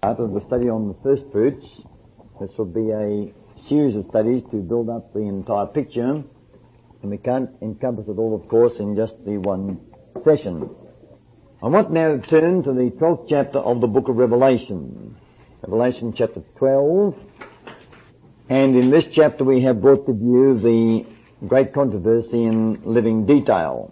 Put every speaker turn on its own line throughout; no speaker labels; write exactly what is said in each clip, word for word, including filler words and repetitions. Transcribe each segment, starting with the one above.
Part of the study on the first fruits. This will be a series of studies to build up the entire picture, and we can't encompass it all, of course, in just the one session. I want now to turn to the twelfth chapter of the book of Revelation. Revelation chapter twelve. And in this chapter we have brought to view the great controversy in living detail.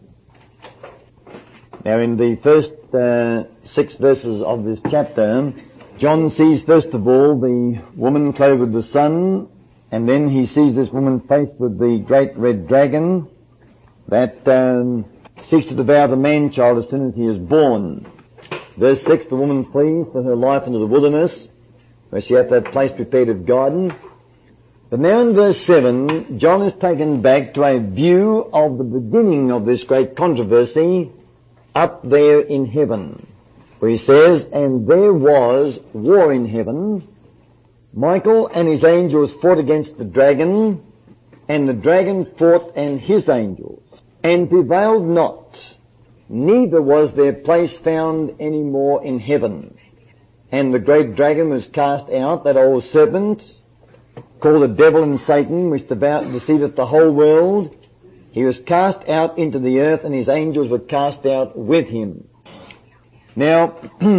Now in the first uh, six verses of this chapter, John sees first of all the woman clothed with the sun, and then he sees this woman faced with the great red dragon that um, seeks to devour the man-child as soon as he is born. Verse six, the woman flees for her life into the wilderness, where she hath that place prepared of God. But now in verse seven, John is taken back to a view of the beginning of this great controversy up there in heaven, where he says, and there was war in heaven. Michael and his angels fought against the dragon, and the dragon fought and his angels, and prevailed not, neither was their place found any more in heaven. And the great dragon was cast out, that old serpent, called the devil and Satan, which devout deceiveth the whole world. He was cast out into the earth, and his angels were cast out with him. Now,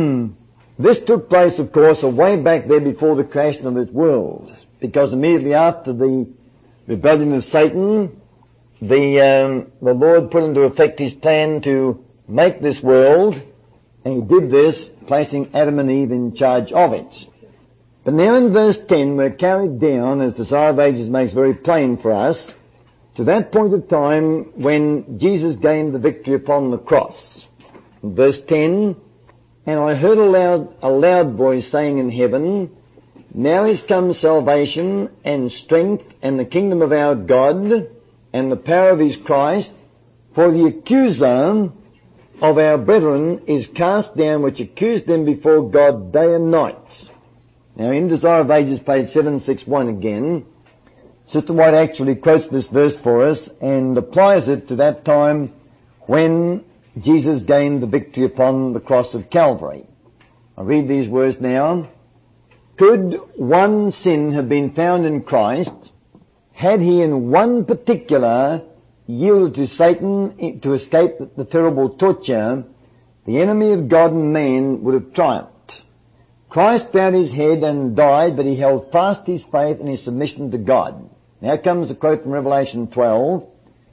this took place, of course, way back there before the creation of this world, because immediately after the rebellion of Satan, the um, the Lord put into effect his plan to make this world, and he did this, placing Adam and Eve in charge of it. But now in verse ten, we're carried down, as Desire of Ages makes very plain for us, to that point of time when Jesus gained the victory upon the cross. In verse ten, and I heard a loud, a loud voice saying in heaven, now is come salvation and strength and the kingdom of our God and the power of his Christ, for the accuser of our brethren is cast down, which accused them before God day and night. Now in Desire of Ages, page seven sixty-one again, Sister White actually quotes this verse for us and applies it to that time when Jesus gained the victory upon the cross of Calvary. I read these words now. Could one sin have been found in Christ, had he in one particular yielded to Satan to escape the terrible torture, the enemy of God and man would have triumphed. Christ bowed his head and died, but he held fast his faith and his submission to God. Now comes the quote from Revelation twelve.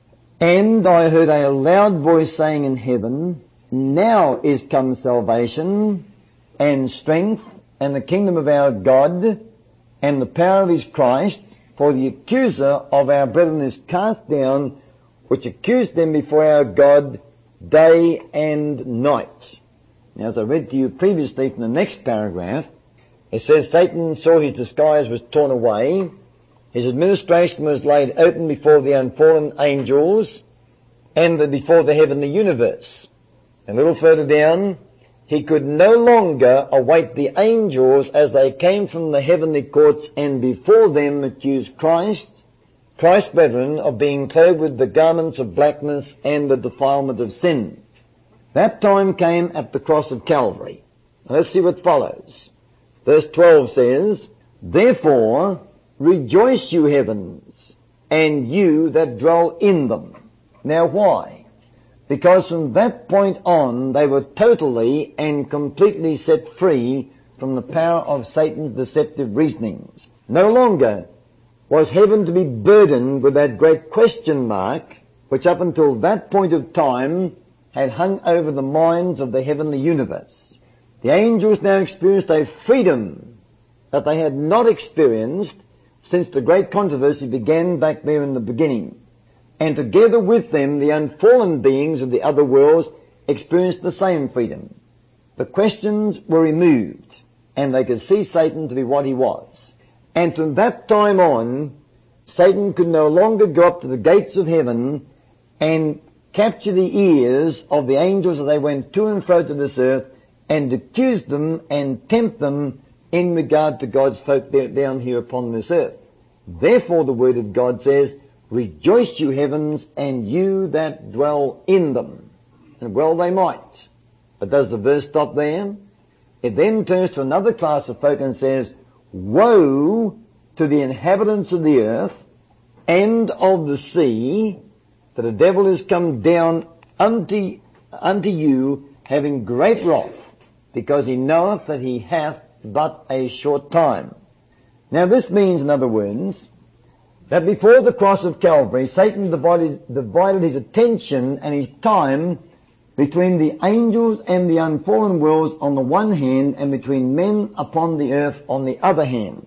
And I heard a loud voice saying in heaven, now is come salvation and strength and the kingdom of our God and the power of his Christ, for the accuser of our brethren is cast down, which accused them before our God day and night. Now, as I read to you previously from the next paragraph, it says Satan saw his disguise was torn away, his administration was laid open before the unfallen angels and the, before the heavenly universe. A little further down, he could no longer await the angels as they came from the heavenly courts and before them accused Christ, Christ's brethren, of being clothed with the garments of blackness and the defilement of sin. That time came at the cross of Calvary. Now let's see what follows. Verse twelve says, therefore, rejoice, you heavens, and you that dwell in them. Now why? Because from that point on, they were totally and completely set free from the power of Satan's deceptive reasonings. No longer was heaven to be burdened with that great question mark, which up until that point of time had hung over the minds of the heavenly universe. The angels now experienced a freedom that they had not experienced since the great controversy began back there in the beginning. And together with them, the unfallen beings of the other worlds experienced the same freedom. The questions were removed, and they could see Satan to be what he was. And from that time on, Satan could no longer go up to the gates of heaven and capture the ears of the angels as they went to and fro to this earth and accuse them and tempt them in regard to God's folk down here upon this earth. Therefore the word of God says, rejoice, you heavens, and you that dwell in them. And well they might. But does the verse stop there? it then turns to another class of folk and says, woe to the inhabitants of the earth and of the sea, for the devil is come down unto, unto you, having great wrath, because he knoweth that he hath but a short time. Now this means, in other words, that before the cross of Calvary, Satan divided, divided his attention and his time between the angels and the unfallen worlds on the one hand, and between men upon the earth on the other hand.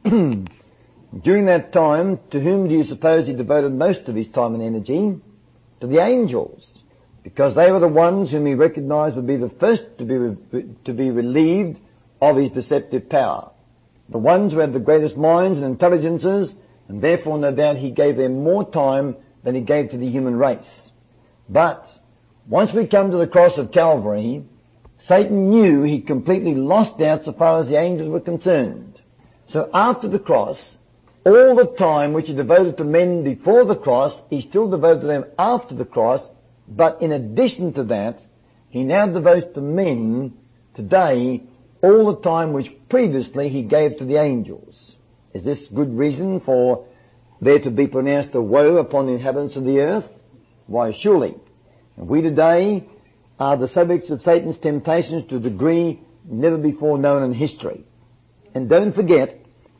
During that time, to whom do you suppose he devoted most of his time and energy? To the angels, because they were the ones whom he recognized would be the first to be re- to be relieved of his deceptive power. The ones who had the greatest minds and intelligences, and therefore no doubt he gave them more time than he gave to the human race. But once we come to the cross of Calvary, Satan knew he completely lost out so far as the angels were concerned. So after the cross, all the time which he devoted to men before the cross, he still devoted to them after the cross, but in addition to that, he now devotes to men today all the time which previously he gave to the angels. Is this good reason for there to be pronounced a woe upon the inhabitants of the earth? Why, surely. And we today are the subjects of Satan's temptations to a degree never before known in history. And don't forget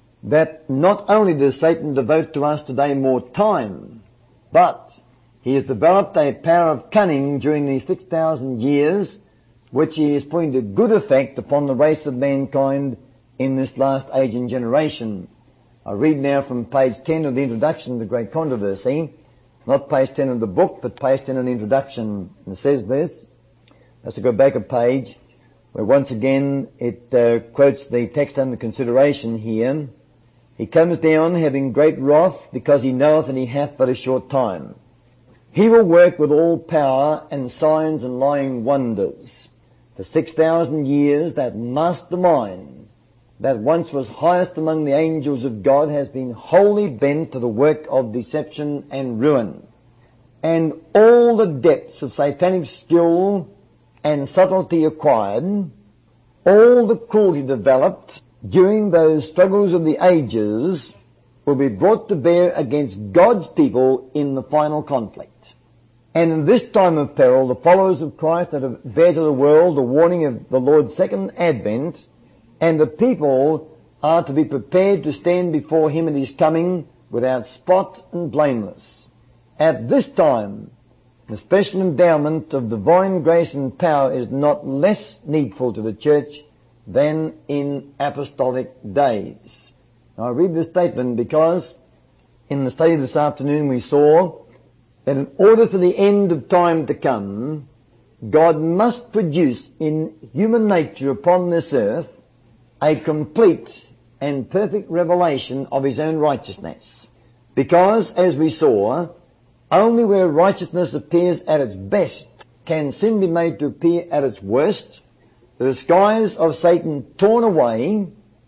that not only does Satan devote to us today more time, but he has developed a power of cunning during these six thousand years, which he is putting to good effect upon the race of mankind in this last age and generation. I read now from page ten of the introduction to the Great Controversy, not page ten of the book, but page ten of the introduction. And it says this, let's go back a page, where once again it uh, quotes the text under consideration here. He comes down having great wrath, because he knoweth that he hath but a short time. He will work with all power and signs and lying wonders. For six thousand years that mastermind, that once was highest among the angels of God, has been wholly bent to the work of deception and ruin. And all the depths of satanic skill and subtlety acquired, all the cruelty developed during those struggles of the ages, will be brought to bear against God's people in the final conflict. And in this time of peril, the followers of Christ are to bear to the world the warning of the Lord's second advent, and the people are to be prepared to stand before him at his coming without spot and blameless. At this time, the special endowment of divine grace and power is not less needful to the church than in apostolic days. Now I read this statement because in the study this afternoon we saw that in order for the end of time to come, God must produce in human nature upon this earth a complete and perfect revelation of his own righteousness. Because, as we saw, only where righteousness appears at its best can sin be made to appear at its worst, the disguise of Satan torn away,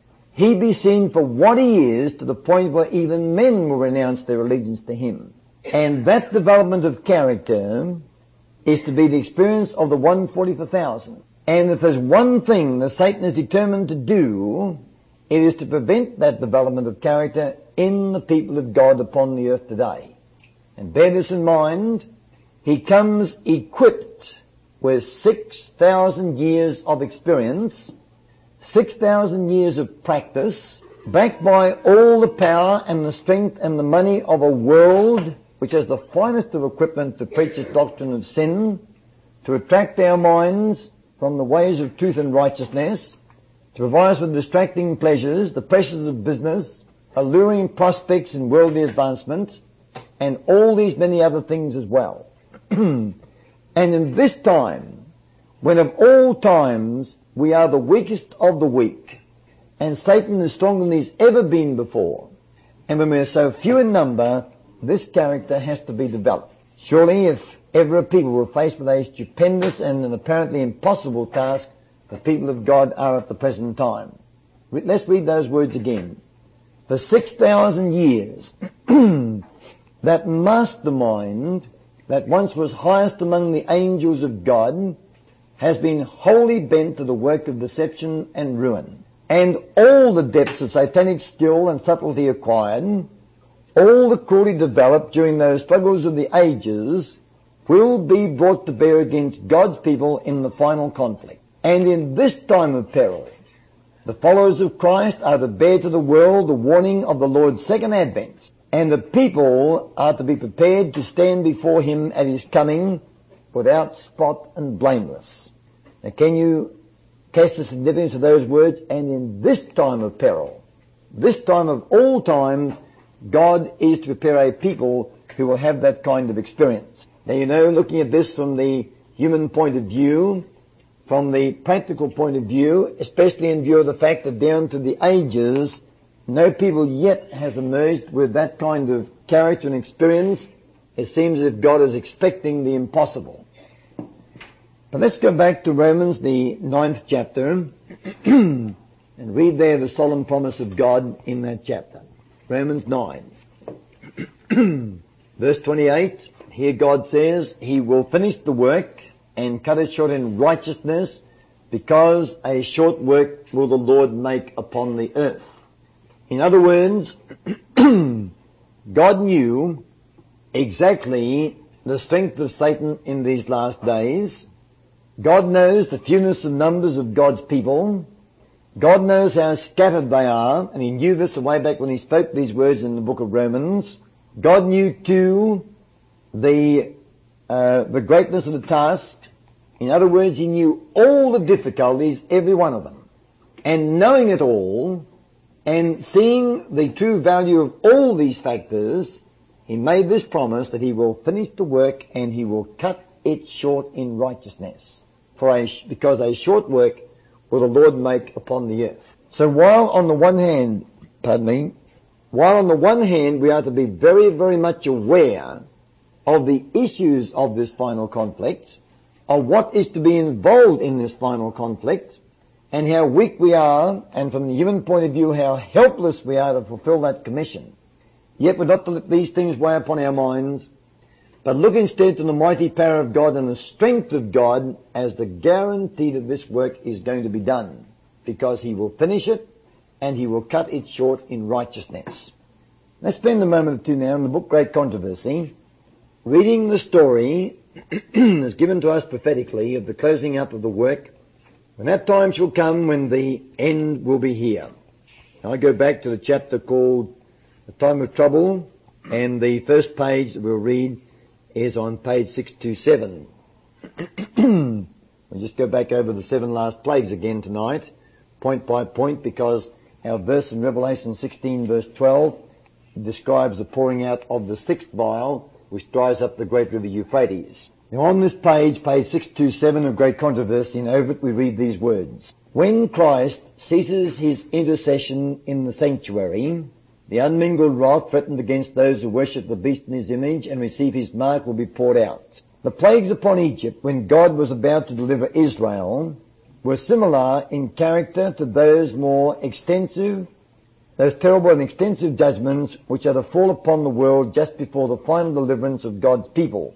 he be seen for what he is, to the point where even men will renounce their allegiance to him. And that development of character is to be the experience of the one forty-four thousand. And if there's one thing that Satan is determined to do, it is to prevent that development of character in the people of God upon the earth today. And bear this in mind, he comes equipped with six thousand years of experience, six thousand years of practice, backed by all the power and the strength and the money of a world which has the finest of equipment to preach its doctrine of sin, to attract our minds from the ways of truth and righteousness, to provide us with distracting pleasures, the pressures of business, alluring prospects in worldly advancement, and all these many other things as well. And in this time, when of all times we are the weakest of the weak, and Satan is stronger than he's ever been before, and when we are so few in number, this character has to be developed. Surely if ever a people were faced with a stupendous and an apparently impossible task, the people of God are at the present time. Let's read those words again. For six thousand years, that mastermind that once was highest among the angels of God has been wholly bent to the work of deception and ruin. And all the depths of satanic skill and subtlety acquired, all the cruelty developed during those struggles of the ages, will be brought to bear against God's people in the final conflict. And in this time of peril, the followers of Christ are to bear to the world the warning of the Lord's second advent, and the people are to be prepared to stand before him at his coming without spot and blameless. Now, can you catch the significance of those words? And in this time of peril, this time of all times, God is to prepare a people who will have that kind of experience. Now, you know, looking at this from the human point of view, from the practical point of view, especially in view of the fact that down to the ages, no people yet has emerged with that kind of character and experience. It seems as if God is expecting the impossible. But let's go back to Romans, the ninth chapter, and read there the solemn promise of God in that chapter. Romans nine. Verse twenty-eight, here God says, he will finish the work and cut it short in righteousness, because a short work will the Lord make upon the earth. In other words, God knew exactly the strength of Satan in these last days. God knows the fewness of numbers of God's people. God knows how scattered they are, and he knew this way back when he spoke these words in the book of Romans. God knew too the uh, the greatness of the task. In other words, he knew all the difficulties, every one of them. And knowing it all, and seeing the true value of all these factors, he made this promise that he will finish the work and he will cut it short in righteousness. For a, because a short work will the Lord make upon the earth. So while on the one hand, pardon me, while on the one hand we are to be very, very much aware of the issues of this final conflict, of what is to be involved in this final conflict, and how weak we are, and from the human point of view, how helpless we are to fulfill that commission. Yet we're not to let these things weigh upon our minds, but look instead to the mighty power of God and the strength of God as the guarantee that this work is going to be done, because he will finish it, and he will cut it short in righteousness. Let's spend a moment or two now in the book Great Controversy, reading the story is given to us prophetically of the closing up of the work, when that time shall come when the end will be here. Now I go back to the chapter called The Time of Trouble, and the first page that we'll read is on page six twenty-seven. We'll just go back over the seven last plagues again tonight, point by point, because our verse in Revelation sixteen verse twelve describes the pouring out of the sixth vial, which dries up the great river Euphrates. Now on this page, page six twenty-seven of Great Controversy, and over it we read these words. When Christ ceases his intercession in the sanctuary, the unmingled wrath threatened against those who worship the beast in his image and receive his mark will be poured out. The plagues upon Egypt, when God was about to deliver Israel, were similar in character to those more extensive those terrible and extensive judgments which are to fall upon the world just before the final deliverance of God's people.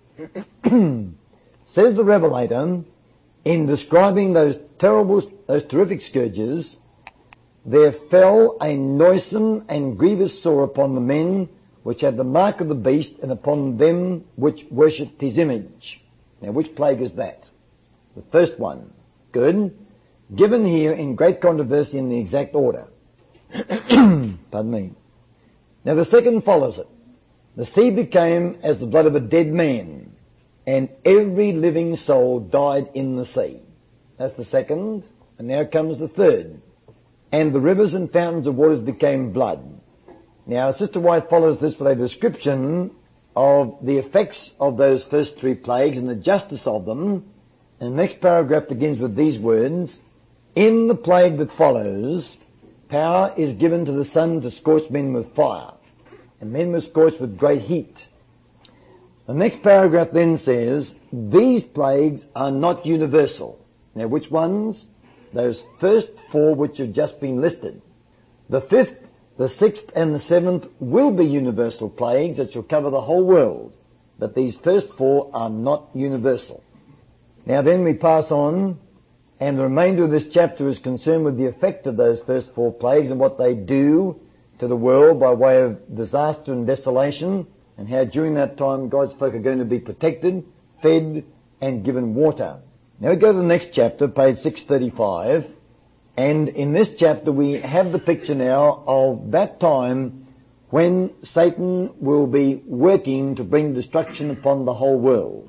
Says the Revelator, in describing those terrible, those terrific scourges, there fell a noisome and grievous sore upon the men which had the mark of the beast, and upon them which worshipped his image. Now, which plague is that? The first one. Good. Given here in Great Controversy in the exact order. Pardon me. Now the second follows it. The sea became as the blood of a dead man, and every living soul died in the sea. That's the second. And now comes the third. And the rivers and fountains of waters became blood. Now Sister White follows this with a description of the effects of those first three plagues and the justice of them. And the next paragraph begins with these words. In the plague that follows, power is given to the sun to scorch men with fire, and men were scorched with great heat. The next paragraph then says, these plagues are not universal. Now which ones? Those first four which have just been listed. The fifth, the sixth and the seventh will be universal plagues that shall cover the whole world, but these first four are not universal. Now then we pass on, and the remainder of this chapter is concerned with the effect of those first four plagues and what they do to the world by way of disaster and desolation, and how during that time God's folk are going to be protected, fed, and given water. Now we go to the next chapter, page six thirty-five, and in this chapter we have the picture now of that time when Satan will be working to bring destruction upon the whole world.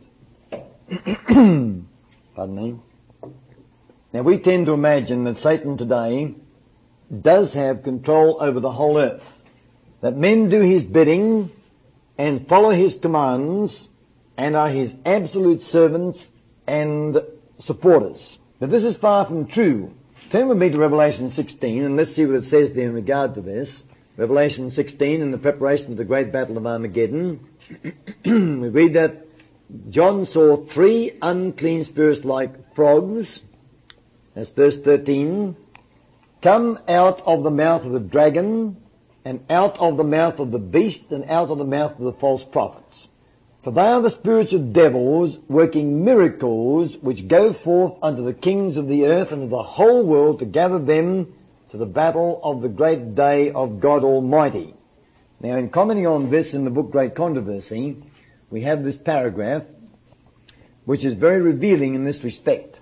Pardon me. Now we tend to imagine that Satan today does have control over the whole earth, that men do his bidding and follow his commands and are his absolute servants and supporters. But this is far from true. Turn with me to Revelation sixteen and let's see what it says there in regard to this. Revelation sixteen, in the preparation of the great battle of Armageddon, we read that John saw three unclean spirits like frogs, that's verse thirteen, come out of the mouth of the dragon, and out of the mouth of the beast, and out of the mouth of the false prophets. For they are the spirits of devils, working miracles, which go forth unto the kings of the earth and of the whole world, to gather them to the battle of the great day of God Almighty. Now, in commenting on this in the book Great Controversy, we have this paragraph, which is very revealing in this respect.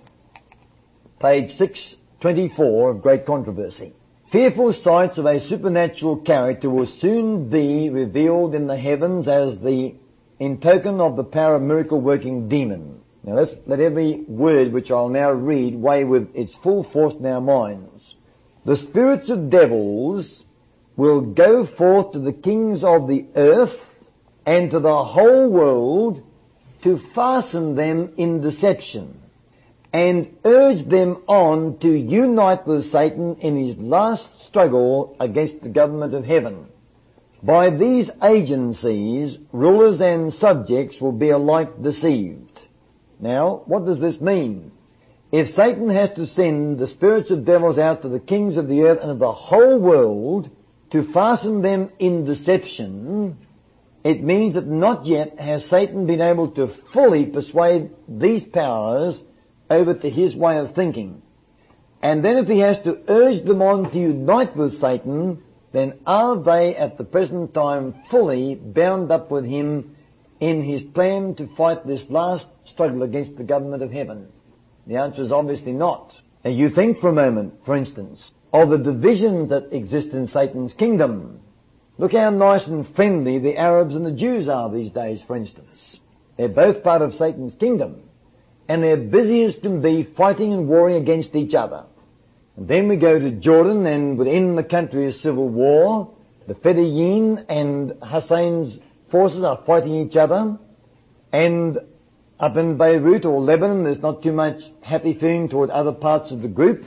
Page six twenty-four of Great Controversy. Fearful sights of a supernatural character will soon be revealed in the heavens as the in token of the power of miracle-working demon. Now let's let every word which I'll now read weigh with its full force in our minds. The spirits of devils will go forth to the kings of the earth and to the whole world to fasten them in deception and urge them on to unite with Satan in his last struggle against the government of heaven. By these agencies, rulers and subjects will be alike deceived. Now, what does this mean? If Satan has to send the spirits of devils out to the kings of the earth and of the whole world to fasten them in deception, it means that not yet has Satan been able to fully persuade these powers over to his way of thinking. And then if he has to urge them on to unite with Satan, then are they at the present time fully bound up with him in his plan to fight this last struggle against the government of heaven? The answer is obviously not. Now you think for a moment, for instance, of the divisions that exist in Satan's kingdom. Look how nice and friendly the Arabs and the Jews are these days, for instance. They're both part of Satan's kingdom, and they're busy as can be fighting and warring against each other. And then we go to Jordan, and within the country is civil war. The Fedayeen and Hussein's forces are fighting each other. And up in Beirut or Lebanon, there's not too much happy feeling toward other parts of the group.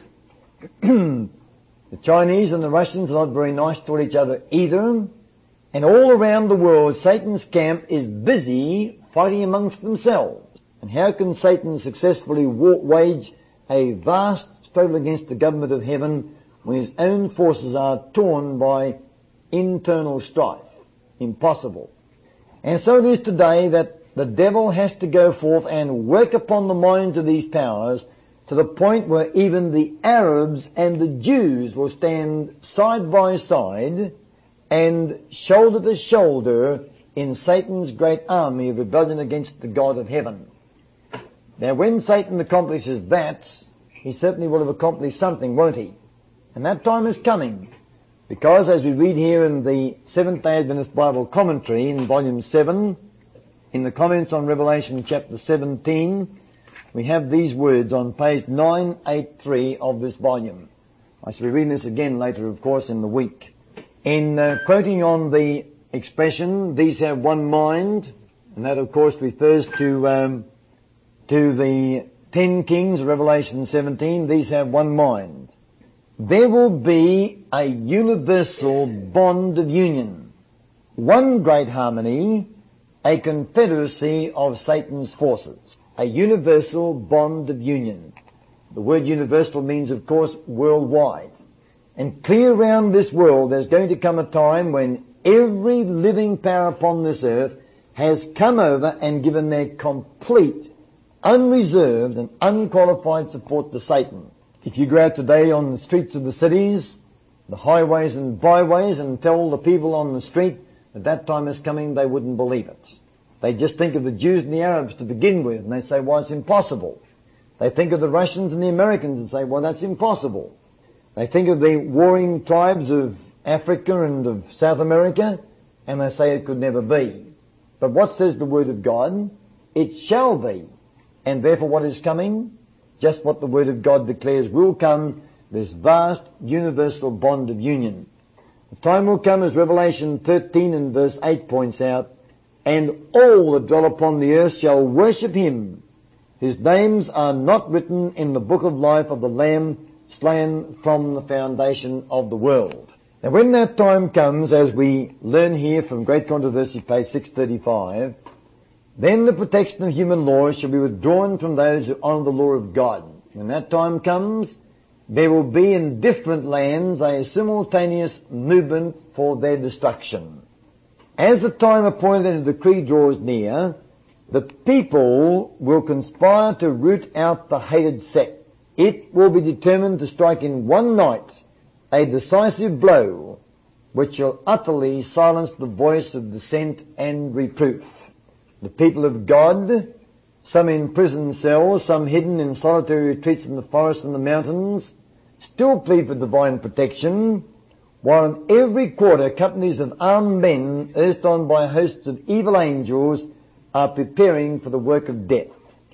The Chinese and the Russians are not very nice toward each other either. And all around the world, Satan's camp is busy fighting amongst themselves. And how can Satan successfully wa- wage a vast struggle against the government of heaven when his own forces are torn by internal strife? Impossible. And so it is today that the devil has to go forth and work upon the minds of these powers to the point where even the Arabs and the Jews will stand side by side and shoulder to shoulder in Satan's great army of rebellion against the God of heaven. Now when Satan accomplishes that, he certainly will have accomplished something, won't he? And that time is coming, because as we read here in the Seventh-day Adventist Bible Commentary in volume seven, in the comments on Revelation chapter seventeen, we have these words on page nine eighty-three of this volume. I shall be reading this again later, of course, in the week. In uh, quoting on the expression, these have one mind, and that of course refers to um, to the ten kings of Revelation seventeen, these have one mind. There will be a universal bond of union, one great harmony, a confederacy of Satan's forces, a universal bond of union. The word universal means, of course, worldwide. And clear around this world, there's going to come a time when every living power upon this earth has come over and given their complete, unreserved and unqualified support to Satan. If you go out today on the streets of the cities, the highways and byways, and tell the people on the street that that time is coming, they wouldn't believe it. They just think of the Jews and the Arabs to begin with, and they say, well, it's impossible. They think of the Russians and the Americans and say, well, that's impossible. They think of the warring tribes of Africa and of South America, and they say it could never be. But what says the Word of God? It shall be. And therefore what is coming? Just what the Word of God declares will come, this vast universal bond of union. The time will come, as Revelation thirteen and verse eight points out, and all that dwell upon the earth shall worship him, whose names are not written in the book of life of the Lamb slain from the foundation of the world. Now when that time comes, as we learn here from Great Controversy, page six thirty-five, then the protection of human laws shall be withdrawn from those who honour the law of God. When that time comes, there will be in different lands a simultaneous movement for their destruction. As the time appointed and the decree draws near, the people will conspire to root out the hated sect. It will be determined to strike in one night a decisive blow which shall utterly silence the voice of dissent and reproof. The people of God, some in prison cells, some hidden in solitary retreats in the forests and the mountains, still plead for divine protection, while in every quarter companies of armed men, urged on by hosts of evil angels, are preparing for the work of death.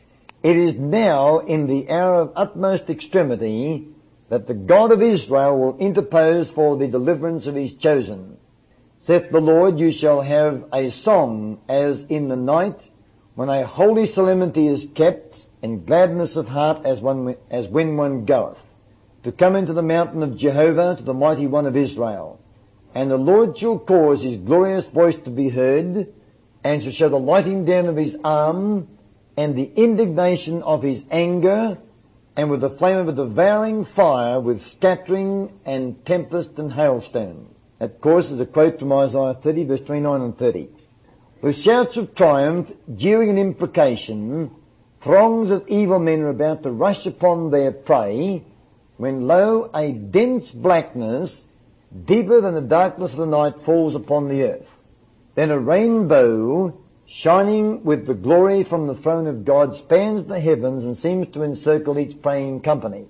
It is now in the hour of utmost extremity that the God of Israel will interpose for the deliverance of his chosen. Saith the Lord, you shall have a song as in the night, when a holy solemnity is kept, and gladness of heart as one as when one goeth, to come into the mountain of Jehovah, to the mighty one of Israel. And the Lord shall cause his glorious voice to be heard, and shall show the lighting down of his arm, and the indignation of his anger, and with the flame of a devouring fire, with scattering and tempest and hailstone. That, of course, is a quote from Isaiah thirty, verse twenty-nine and thirty. With shouts of triumph, jeering and imprecation, throngs of evil men are about to rush upon their prey, when lo, a dense blackness, deeper than the darkness of the night, falls upon the earth. Then a rainbow, shining with the glory from the throne of God, spans the heavens and seems to encircle each praying company.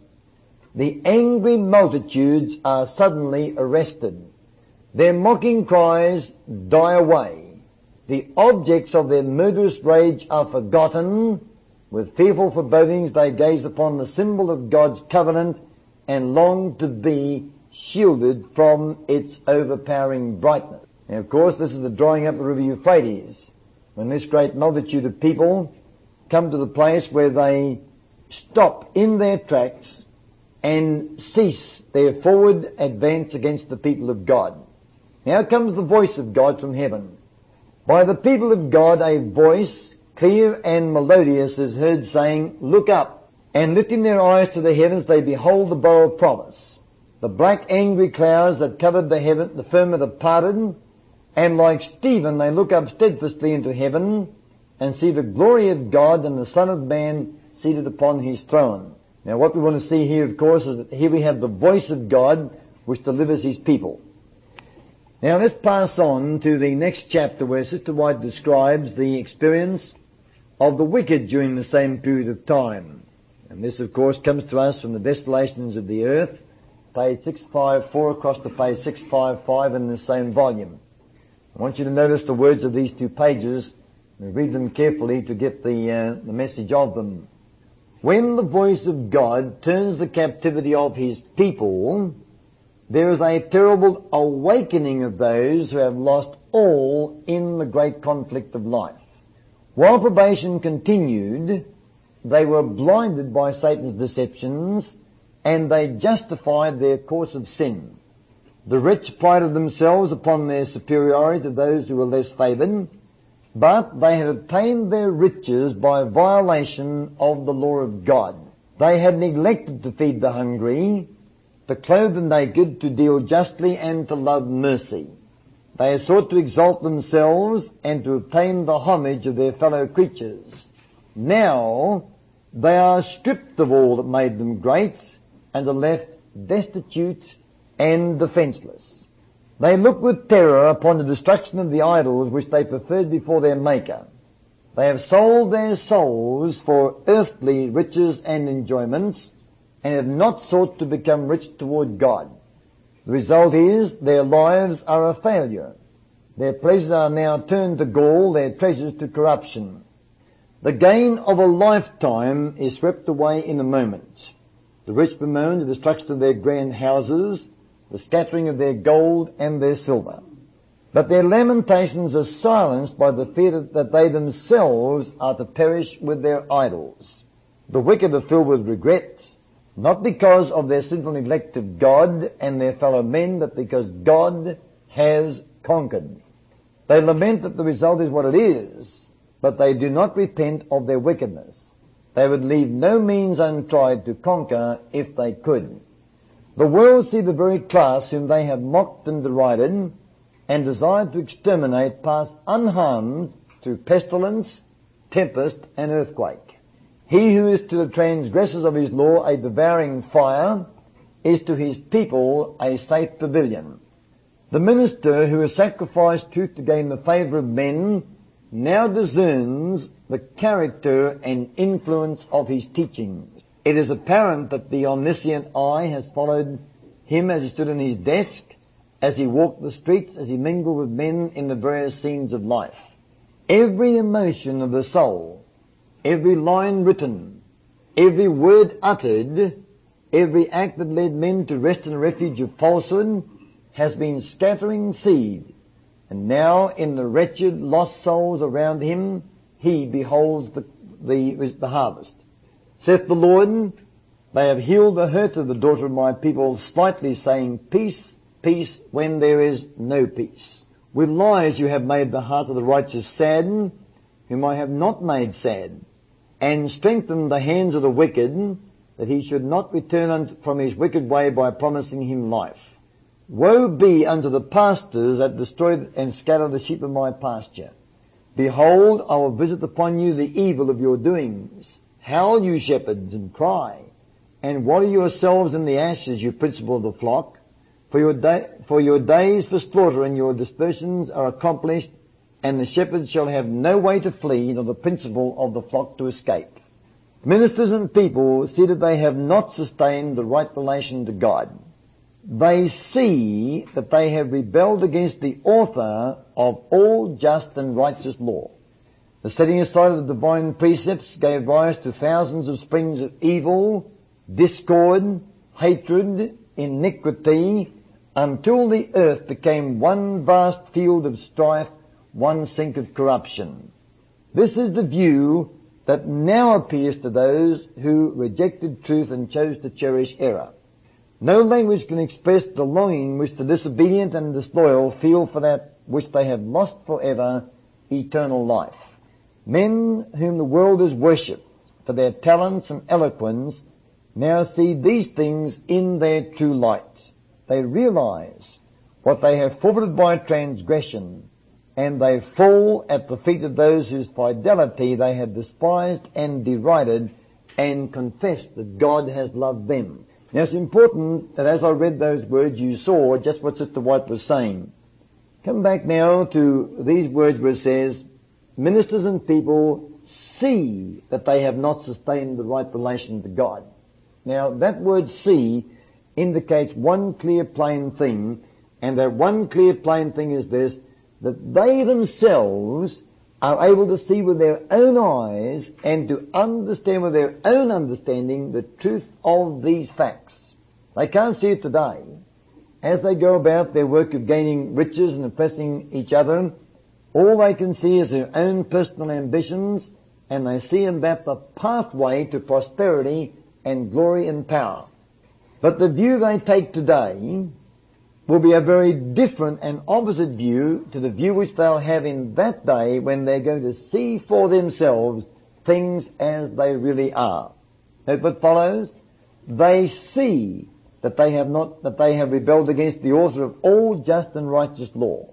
The angry multitudes are suddenly arrested. Their mocking cries die away. The objects of their murderous rage are forgotten. With fearful forebodings they gaze upon the symbol of God's covenant and long to be shielded from its overpowering brightness. Now, of course, this is the drawing up of the river Euphrates, when this great multitude of people come to the place where they stop in their tracks and cease their forward advance against the people of God. Now comes the voice of God from heaven. By the people of God a voice, clear and melodious, is heard saying, look up. And lifting their eyes to the heavens, they behold the bow of promise. The black angry clouds that covered the heaven, the firmament, are parted, and like Stephen they look up steadfastly into heaven and see the glory of God and the Son of Man seated upon his throne. Now what we want to see here, of course, is that here we have the voice of God which delivers his people. Now let's pass on to the next chapter, where Sister White describes the experience of the wicked during the same period of time. And this, of course, comes to us from the Desolations of the Earth, page six fifty-four across to page six fifty-five in the same volume. I want you to notice the words of these two pages and read them carefully to get the, uh, the message of them. When the voice of God turns the captivity of his people, there is a terrible awakening of those who have lost all in the great conflict of life. While probation continued, they were blinded by Satan's deceptions, and they justified their course of sin. The rich prided themselves upon their superiority to those who were less favoured, but they had obtained their riches by violation of the law of God. They had neglected to feed the hungry, to clothe the naked, to deal justly, and to love mercy. They had sought to exalt themselves and to obtain the homage of their fellow creatures. Now They are stripped of all that made them great and are left destitute and defenceless. They look with terror upon the destruction of the idols which they preferred before their Maker. They have sold their souls for earthly riches and enjoyments and have not sought to become rich toward God. The result is their lives are a failure. Their pleasures are now turned to gall, their treasures to corruption. The gain of a lifetime is swept away in a moment. The rich bemoan the destruction of their grand houses, the scattering of their gold and their silver. But their lamentations are silenced by the fear that they themselves are to perish with their idols. The wicked are filled with regret, not because of their sinful neglect of God and their fellow men, but because God has conquered. They lament that the result is what it is, but they do not repent of their wickedness. They would leave no means untried to conquer if they could. The world see the very class whom they have mocked and derided and desired to exterminate pass unharmed through pestilence, tempest, and earthquake. He who is to the transgressors of his law a devouring fire is to his people a safe pavilion. The minister who has sacrificed truth to gain the favour of men now discerns the character and influence of his teachings. It is apparent that the omniscient eye has followed him as he stood in his desk, as he walked the streets, as he mingled with men in the various scenes of life. Every emotion of the soul, every line written, every word uttered, every act that led men to rest in a refuge of falsehood has been scattering seed, and now in the wretched lost souls around him he beholds the, the, the harvest. Saith the Lord, they have healed the hurt of the daughter of my people, slightly saying, peace, peace, when there is no peace. With lies you have made the heart of the righteous sadden, whom I have not made sad, and strengthened the hands of the wicked, that he should not return from his wicked way by promising him life. Woe be unto the pastors that destroy and scatter the sheep of my pasture. Behold, I will visit upon you the evil of your doings. Howl, you shepherds, and cry, and water yourselves in the ashes, you principal of the flock. For your, day, for your days for slaughter and your dispersions are accomplished, and the shepherds shall have no way to flee, nor the principal of the flock to escape. Ministers and people see that they have not sustained the right relation to God. They see that they have rebelled against the author of all just and righteous law. The setting aside of the divine precepts gave rise to thousands of springs of evil, discord, hatred, iniquity, until the earth became one vast field of strife, one sink of corruption. This is the view that now appears to those who rejected truth and chose to cherish error. No language can express the longing which the disobedient and disloyal feel for that which they have lost forever, eternal life. Men whom the world has worshipped for their talents and eloquence now see these things in their true light. They realize what they have forfeited by transgression, and they fall at the feet of those whose fidelity they have despised and derided, and confess that God has loved them. Now it's important that as I read those words you saw just what Sister White was saying. Come back now to these words where it says, ministers and people see that they have not sustained the right relation to God. Now that word see indicates one clear plain thing, and that one clear plain thing is this, that they themselves are able to see with their own eyes and to understand with their own understanding the truth of these facts. They can't see it today. As they go about their work of gaining riches and oppressing each other, all they can see is their own personal ambitions, and they see in that the pathway to prosperity and glory and power. But the view they take today will be a very different and opposite view to the view which they'll have in that day when they're going to see for themselves things as they really are. Note what follows. They see that they have not, that they have rebelled against the author of all just and righteous law.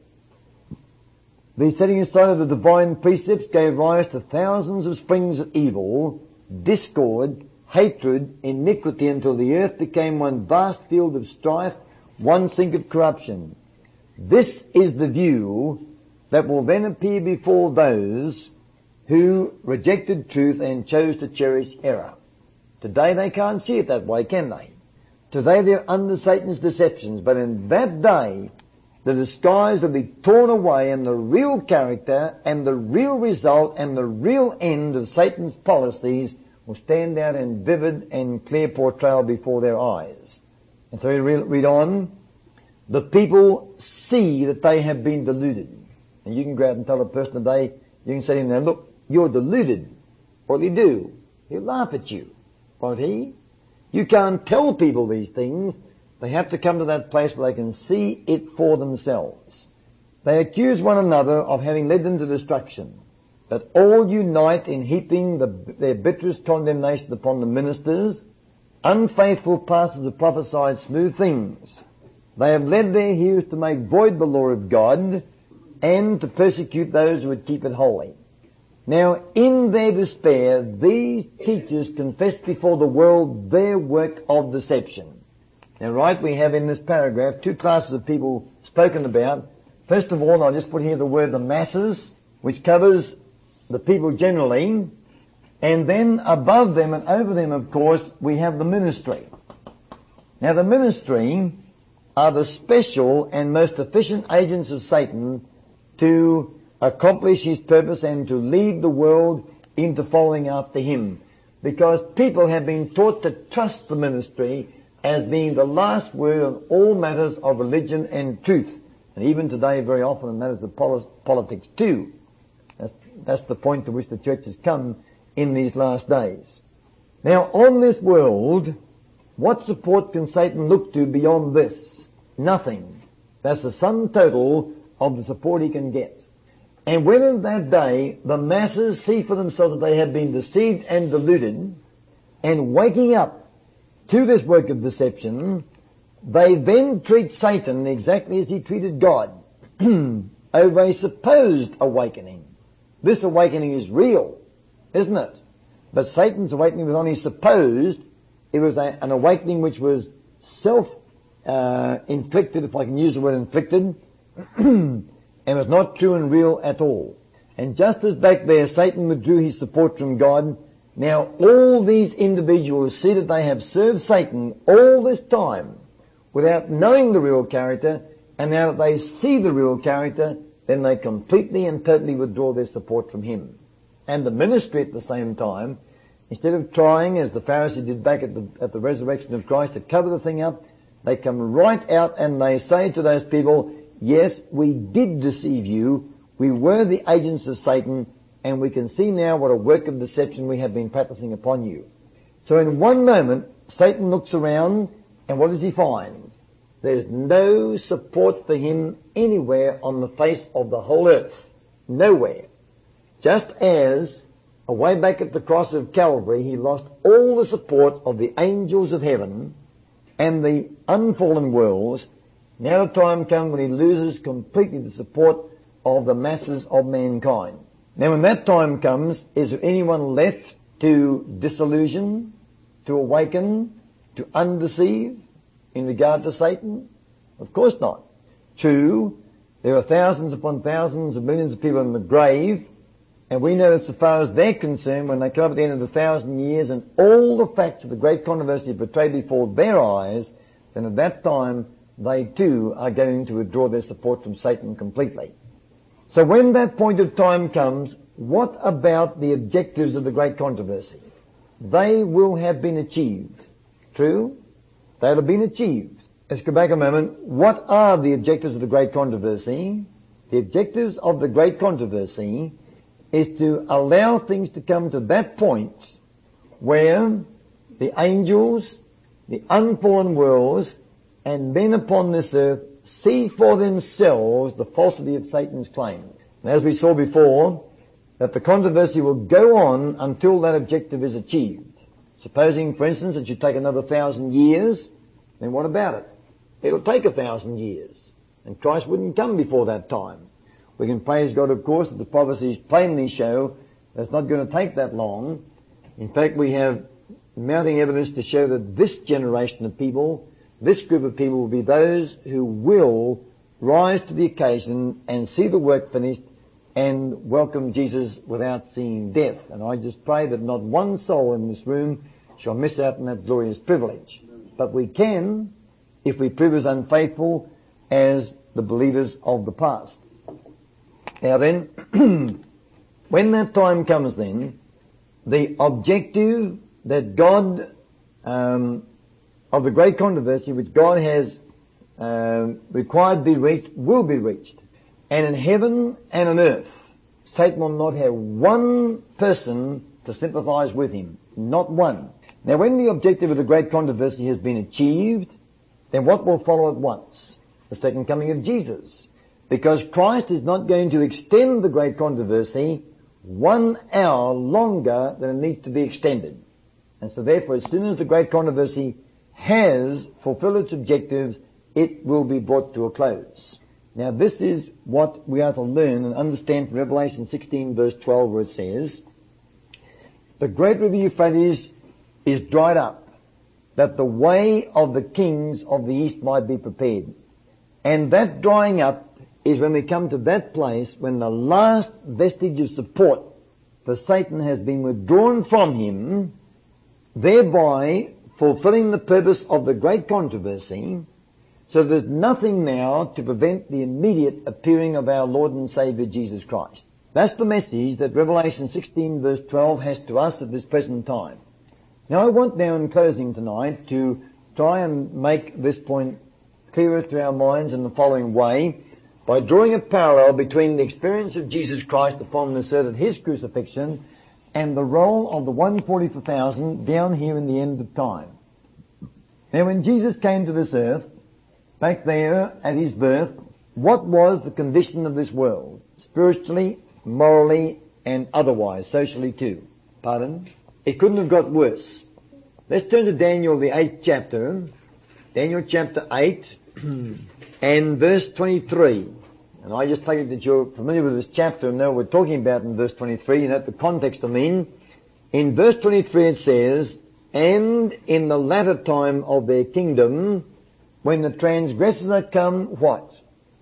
The setting aside of the divine precepts gave rise to thousands of springs of evil, discord, hatred, iniquity, until the earth became one vast field of strife, one sink of corruption. This is the view that will then appear before those who rejected truth and chose to cherish error. Today they can't see it that way, can they? Today they're under Satan's deceptions, but in that day the disguise will be torn away and the real character and the real result and the real end of Satan's policies will stand out in vivid and clear portrayal before their eyes. And so we read on, the people see that they have been deluded. And you can go out and tell a person today, you can say to him, now look, you're deluded. What'll he do? He'll laugh at you, won't he? You can't tell people these things. They have to come to that place where they can see it for themselves. They accuse one another of having led them to destruction, but all unite in heaping the, their bitterest condemnation upon the ministers, unfaithful pastors who prophesied smooth things. They have led their hearers to make void the law of God and to persecute those who would keep it holy. Now, in their despair, these teachers confessed before the world their work of deception. Now, right, we have in this paragraph two classes of people spoken about. First of all, I'll just put here the word the masses, which covers the people generally. And then above them and over them, of course, we have the ministry. Now, the ministry are the special and most efficient agents of Satan to accomplish his purpose and to lead the world into following after him. Because people have been taught to trust the ministry as being the last word on all matters of religion and truth. And even today, very often, in matters of politics too. That's, that's the point to which the church has come in these last days. Now, on this world, what support can Satan look to beyond this? Nothing. That's the sum total of the support he can get. And when in that day the masses see for themselves that they have been deceived and deluded, and waking up to this work of deception, they then treat Satan exactly as he treated God, over a supposed awakening. This awakening is real, isn't it? But Satan's awakening was only supposed. It was a, an awakening which was self uh, inflicted, if I can use the word inflicted, and was not true and real at all. And just as back there Satan withdrew his support from God, now all these individuals see that they have served Satan all this time without knowing the real character, and now that they see the real character, then they completely and totally withdraw their support from him. And the ministry at the same time, instead of trying, as the Pharisees did back at the, at the resurrection of Christ, to cover the thing up, they come right out and they say to those people, yes, we did deceive you, we were the agents of Satan, and we can see now what a work of deception we have been practicing upon you. So in one moment, Satan looks around, and what does he find? There's no support for him anywhere on the face of the whole earth. Nowhere. Just as, away back at the cross of Calvary, he lost all the support of the angels of heaven and the unfallen worlds, now the time comes when he loses completely the support of the masses of mankind. Now when that time comes, is there anyone left to disillusion, to awaken, to undeceive in regard to Satan? Of course not. True, there are thousands upon thousands of millions of people in the grave, and we know that so far as they're concerned, when they come up at the end of the thousand years and all the facts of the great controversy are portrayed before their eyes, then at that time they too are going to withdraw their support from Satan completely. So when that point of time comes, what about the objectives of the great controversy? They will have been achieved. True? They'll have been achieved. Let's go back a moment. What are the objectives of the great controversy? The objectives of the great controversy is to allow things to come to that point where the angels, the unfallen worlds, and men upon this earth see for themselves the falsity of Satan's claim. And as we saw before, that the controversy will go on until that objective is achieved. Supposing, for instance, it should take another thousand years, then what about it? It'll take a thousand years, and Christ wouldn't come before that time. We can praise God, of course, that the prophecies plainly show that it's not going to take that long. In fact, we have mounting evidence to show that this generation of people, this group of people, will be those who will rise to the occasion and see the work finished and welcome Jesus without seeing death. And I just pray that not one soul in this room shall miss out on that glorious privilege. But we can, if we prove as unfaithful as the believers of the past. Now then, when that time comes then, the objective that God, um, of the great controversy which God has uh, required be reached, will be reached. And in heaven and on earth, Satan will not have one person to sympathize with him. Not one. Now when the objective of the great controversy has been achieved, then what will follow at once? The second coming of Jesus. Because Christ is not going to extend the great controversy one hour longer than it needs to be extended. And so therefore, as soon as the great controversy has fulfilled its objectives, it will be brought to a close. Now this is what we are to learn and understand from Revelation sixteen verse twelve, where it says, the great river Euphrates is dried up, that the way of the kings of the east might be prepared. And that drying up is when we come to that place when the last vestige of support for Satan has been withdrawn from him, thereby fulfilling the purpose of the great controversy, so there's nothing now to prevent the immediate appearing of our Lord and Saviour Jesus Christ. That's the message that Revelation sixteen verse twelve has to us at this present time. Now I want now in closing tonight to try and make this point clearer to our minds in the following way, by drawing a parallel between the experience of Jesus Christ upon this earth at his crucifixion and the role of the one hundred forty-four thousand down here in the end of time. Now when Jesus came to this earth, back there at his birth, what was the condition of this world? Spiritually, morally, and otherwise, socially too. Pardon? It couldn't have got worse. Let's turn to Daniel, the eighth chapter. Daniel chapter eight and verse twenty-three. And I just take it that you're familiar with this chapter and know what we're talking about in verse twenty-three. You know the context I mean. In verse twenty-three it says, and in the latter time of their kingdom, when the transgressors are come, what?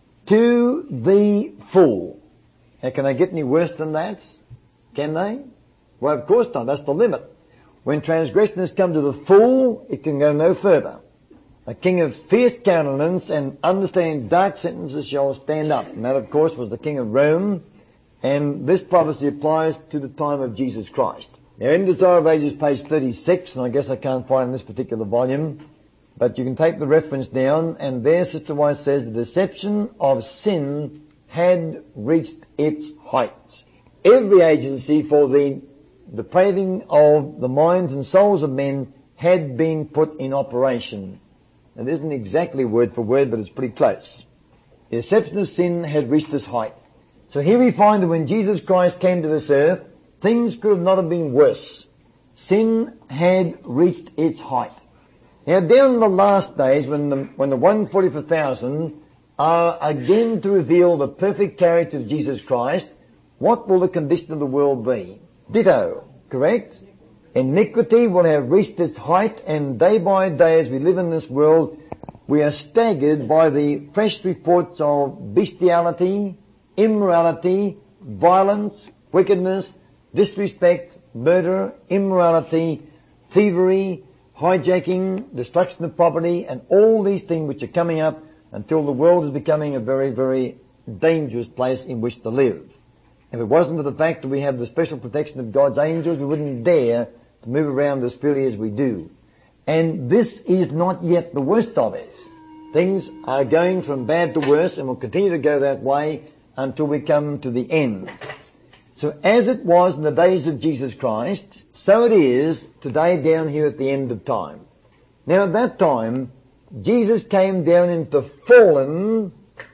To the full. Now can they get any worse than that? Can they? Well, of course not. That's the limit. When transgression has come to the full, it can go no further. A king of fierce countenance and understanding dark sentences shall stand up. And that, of course, was the king of Rome. And this prophecy applies to the time of Jesus Christ. Now, in Desire of Ages, page thirty-six, and I guess I can't find in this particular volume, but you can take the reference down, and there Sister White says the deception of sin had reached its height. Every agency for the depraving of the minds and souls of men had been put in operation. It isn't exactly word for word, but it's pretty close. The deception of sin had reached its height. So here we find that when Jesus Christ came to this earth, things could not have been worse. Sin had reached its height. Now down in the last days, when the, when the one hundred forty-four thousand are again to reveal the perfect character of Jesus Christ, what will the condition of the world be? Ditto, correct? Iniquity will have reached its height, and day by day as we live in this world, we are staggered by the fresh reports of bestiality, immorality, violence, wickedness, disrespect, murder, immorality, thievery, hijacking, destruction of property, and all these things which are coming up until the world is becoming a very, very dangerous place in which to live. If it wasn't for the fact that we have the special protection of God's angels, we wouldn't dare to move around as freely as we do. And this is not yet the worst of it. Things are going from bad to worse and will continue to go that way until we come to the end. So as it was in the days of Jesus Christ, so it is today down here at the end of time. Now at that time, Jesus came down into fallen,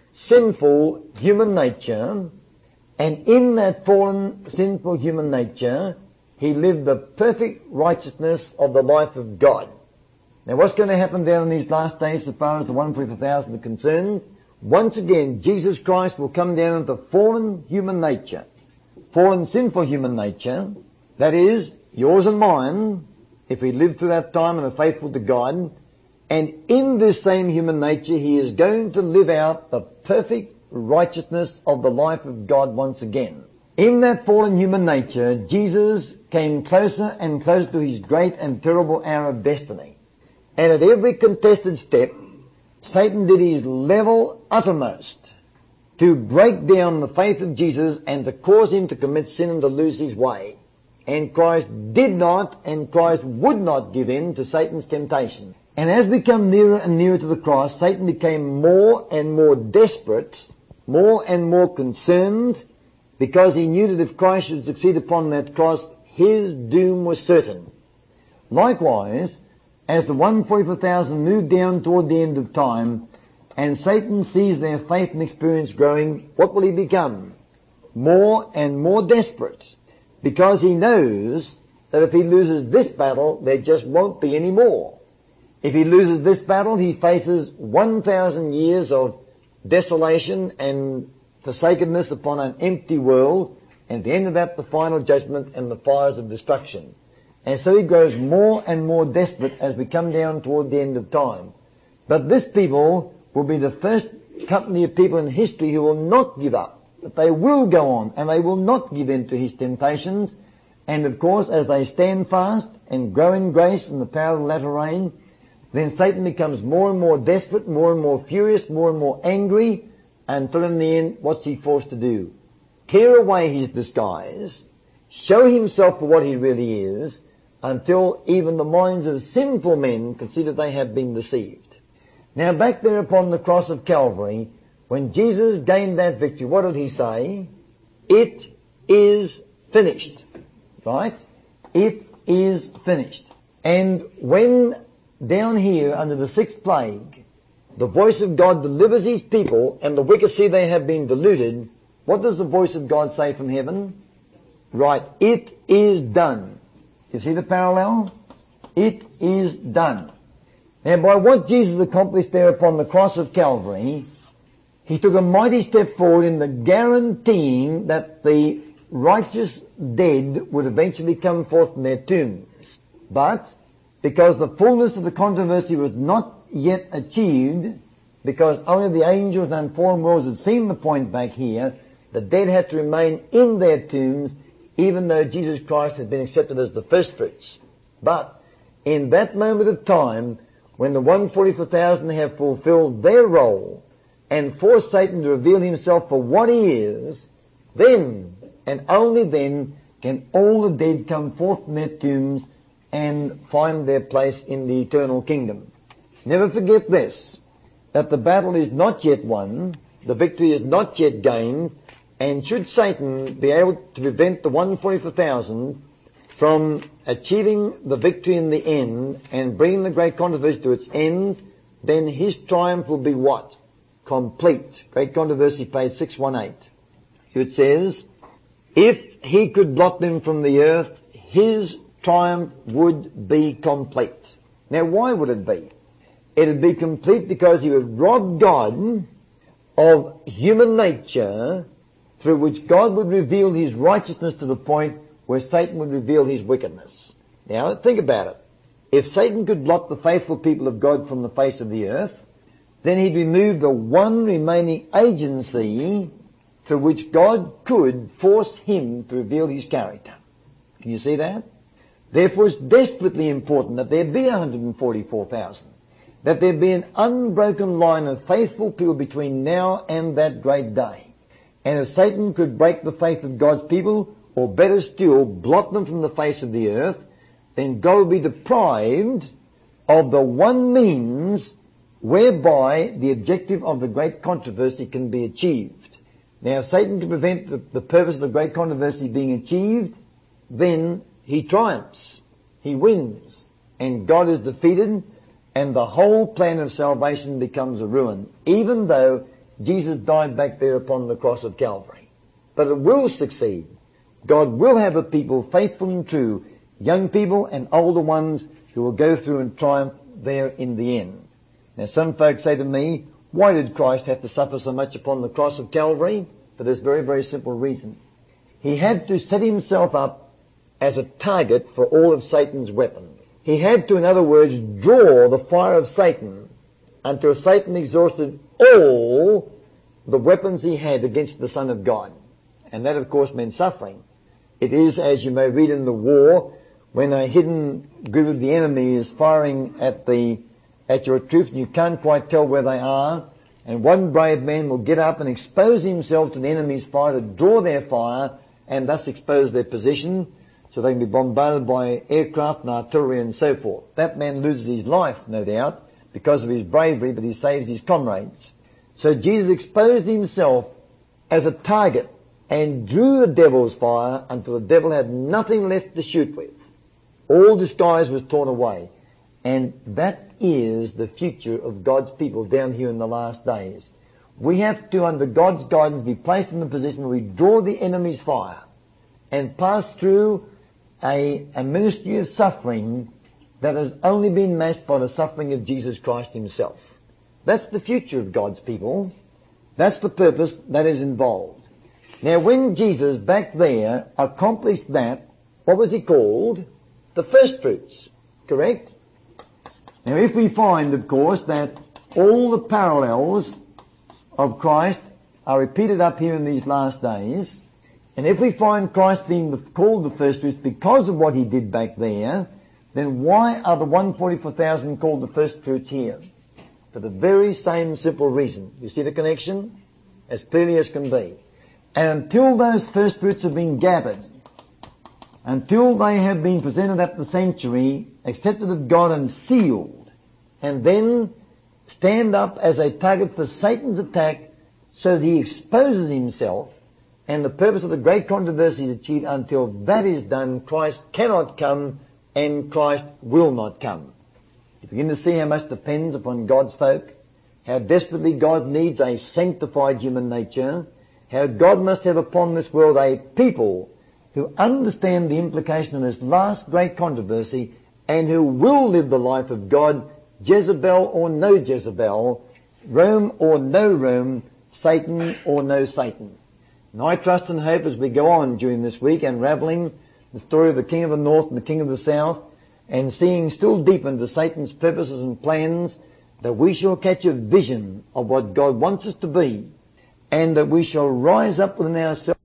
sinful human nature, and in that fallen, sinful human nature, he lived the perfect righteousness of the life of God. Now what's going to happen down in these last days as far as the one hundred forty-four thousand are concerned? Once again, Jesus Christ will come down into fallen human nature. Fallen, sinful human nature, that is, yours and mine, if we live through that time and are faithful to God, and in this same human nature he is going to live out the perfect righteousness of the life of God once again. In that fallen human nature, Jesus came closer and closer to his great and terrible hour of destiny. And at every contested step, Satan did his level uttermost to break down the faith of Jesus and to cause him to commit sin and to lose his way. And Christ did not and Christ would not give in to Satan's temptation. And as we come nearer and nearer to the cross, Satan became more and more desperate, more and more concerned, because he knew that if Christ should succeed upon that cross, his doom was certain. Likewise, as the one hundred forty-four thousand moved down toward the end of time, and Satan sees their faith and experience growing, what will he become? More and more desperate, because he knows that if he loses this battle, there just won't be any more. If he loses this battle, he faces one thousand years of desolation and forsakenness upon an empty world, and at the end of that, the final judgment and the fires of destruction. And so he grows more and more desperate as we come down toward the end of time. But this people will be the first company of people in history who will not give up, but they will go on, and they will not give in to his temptations. And of course, as they stand fast and grow in grace and the power of the latter rain, then Satan becomes more and more desperate, more and more furious, more and more angry, until in the end, what's he forced to do? Tear away his disguise, show himself for what he really is, until even the minds of sinful men consider they have been deceived. Now back there upon the cross of Calvary, when Jesus gained that victory, what did he say? It is finished. Right? It is finished. And when down here under the sixth plague, the voice of God delivers his people, and the wicked see they have been deluded, what does the voice of God say from heaven? Right, it is done. You see the parallel? It is done. Now by what Jesus accomplished there upon the cross of Calvary, he took a mighty step forward in the guaranteeing that the righteous dead would eventually come forth from their tombs. But because the fullness of the controversy was not yet achieved, because only the angels and unformed worlds had seen the point back here, the dead had to remain in their tombs, even though Jesus Christ had been accepted as the first fruits. But in that moment of time, when the one hundred forty-four thousand have fulfilled their role and forced Satan to reveal himself for what he is, then, and only then, can all the dead come forth from their tombs and find their place in the eternal kingdom. Never forget this, that the battle is not yet won, the victory is not yet gained, and should Satan be able to prevent the one hundred forty-four thousand from achieving the victory in the end and bringing the great controversy to its end, then his triumph will be what? Complete. Great Controversy, page six eighteen. It says, if he could blot them from the earth, his triumph would be complete. Now why would it be? It would be complete because he would rob God of human nature, through which God would reveal his righteousness to the point where Satan would reveal his wickedness. Now, think about it. If Satan could blot the faithful people of God from the face of the earth, then he'd remove the one remaining agency through which God could force him to reveal his character. Can you see that? Therefore, it's desperately important that there be one hundred forty-four thousand. That there be an unbroken line of faithful people between now and that great day. And if Satan could break the faith of God's people, or better still, blot them from the face of the earth, then God will be deprived of the one means whereby the objective of the great controversy can be achieved. Now, if Satan can prevent the, the purpose of the great controversy being achieved, then he triumphs, he wins, and God is defeated, and the whole plan of salvation becomes a ruin, even though Jesus died back there upon the cross of Calvary. But it will succeed. God will have a people faithful and true, young people and older ones, who will go through and triumph there in the end. Now some folks say to me, why did Christ have to suffer so much upon the cross of Calvary? For this very, very simple reason. He had to set himself up as a target for all of Satan's weapons. He had to, in other words, draw the fire of Satan until Satan exhausted all the weapons he had against the Son of God. And that, of course, meant suffering. It is, as you may read in the war, when a hidden group of the enemy is firing at the at your troops and you can't quite tell where they are, and one brave man will get up and expose himself to the enemy's fire to draw their fire and thus expose their position so they can be bombarded by aircraft and artillery and so forth. That man loses his life, no doubt, because of his bravery, but he saves his comrades. So Jesus exposed himself as a target and drew the devil's fire until the devil had nothing left to shoot with. All disguise was torn away. And that is the future of God's people down here in the last days. We have to, under God's guidance, be placed in the position where we draw the enemy's fire and pass through a, a ministry of suffering that has only been matched by the suffering of Jesus Christ himself. That's the future of God's people. That's the purpose that is involved. Now, when Jesus back there accomplished that, what was he called? The first fruits. Correct? Now, if we find, of course, that all the parallels of Christ are repeated up here in these last days, and if we find Christ being the, called the first fruits because of what he did back there, then why are the one hundred forty-four thousand called the first fruits here? For the very same simple reason. You see the connection? As clearly as can be. And until those first fruits have been gathered, until they have been presented at the sanctuary, accepted of God and sealed, and then stand up as a target for Satan's attack so that he exposes himself, and the purpose of the great controversy is achieved. Until that is done, Christ cannot come and Christ will not come. You begin to see how much depends upon God's folk, how desperately God needs a sanctified human nature, how God must have upon this world a people who understand the implication of this last great controversy and who will live the life of God, Jezebel or no Jezebel, Rome or no Rome, Satan or no Satan. And I trust and hope as we go on during this week unraveling the story of the King of the North and the King of the South and seeing still deeper into Satan's purposes and plans, that we shall catch a vision of what God wants us to be and that we shall rise up within ourselves